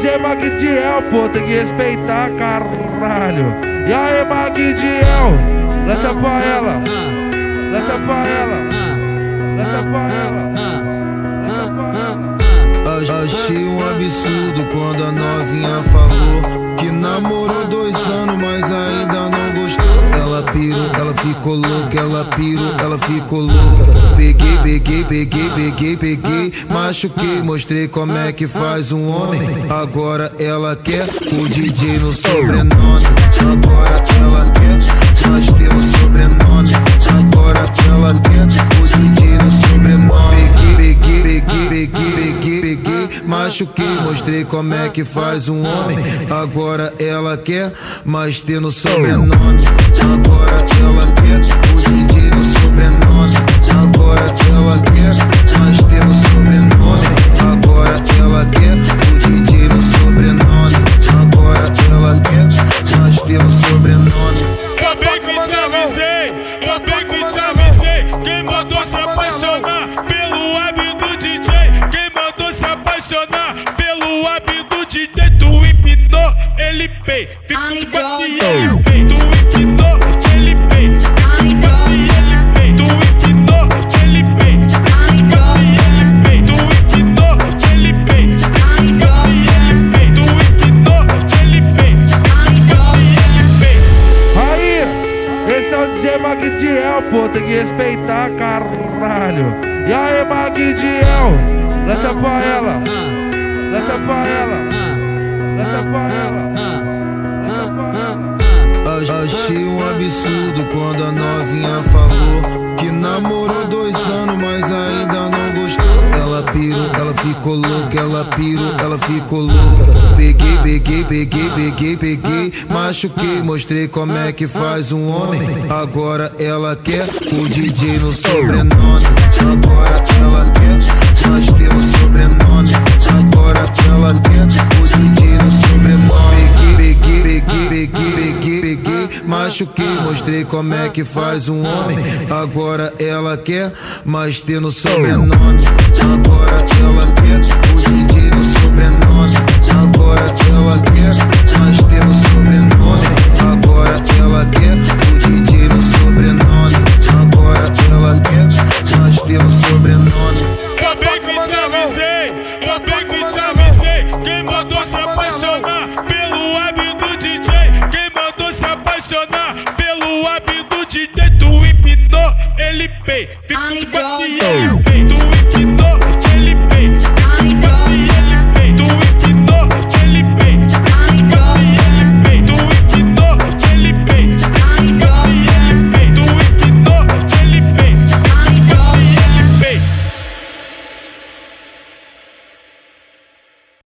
DJ Magdiel, pô, tem que respeitar, caralho. E aí, Magdiel, lança pra ela, lança pra ela, lança pra ela, lança pra ela. Achei um absurdo quando a novinha falou que namorou 2 anos, mas ainda não gostou. Ela pirou, ela ficou louca, ela pirou, ela ficou louca. Peguei, machuquei, mostrei como é que faz um homem. Agora ela quer o DJ no sobrenome. Agora ela quer, nós temos sobrenome. Agora ela quer o DJ no sobrenome. Peguei, machuquei, mostrei como é que faz um homem. Agora ela quer, mas ter no sobrenome. Agora ela quer o DJ no sobrenome. Agora ela quer, mas ter no sobrenome. Agora ela quer o DJ no sobrenome. Agora ela quer, mas ter no sobrenome. Eu bem que te avisei, eu bem que te avisei. Quem mandou se apaixonar pelo web do DJ? Quem mandou se apaixonar pelo web do DJ? Tu empinou, ele pei. Fica e ele pei. Tu empinou, ele pei. Fica e ele pei. Tu empinou, ele pei. Fica e ele pei. Tu empinou, ele pei. Fica e ele pei. Tu empinou, ele pei. Fica e ele pei. Aí, esse é o DJ Magdiel, pô, tem que respeitar, caralho. E aí, Magdiel, lança pra ela, lança pra ela, lança pra ela, lança pra ela. Achei um absurdo quando a novinha falou que namorou 2 anos, mas ainda não gostou. Ela pirou, ela ficou louca, ela pirou, ela ficou louca. Peguei, machuquei, mostrei como é que faz um homem. Agora ela quer o DJ no sobrenome. Agora ela quer, nós temos sobrenome. Agora ela quer o DJ no sobrenome. Peguei, machuquei, mostrei como é que faz um homem. Agora ela quer, mas ter no sobrenome. Agora ela quer o DJ no sobrenome. Agora ela quer, mas ter no sobrenome. Agora ela quer o DJ no sobrenome. Agora ela quer, mas ter no sobrenome. Eu bem que te avisei, eu bem que te avisei. Quem mandou se apaixonar pelo web do DJ? Quem mandou se apaixonar pelo web do DJ? Tu empinou, ele pei. Fica e ele pei.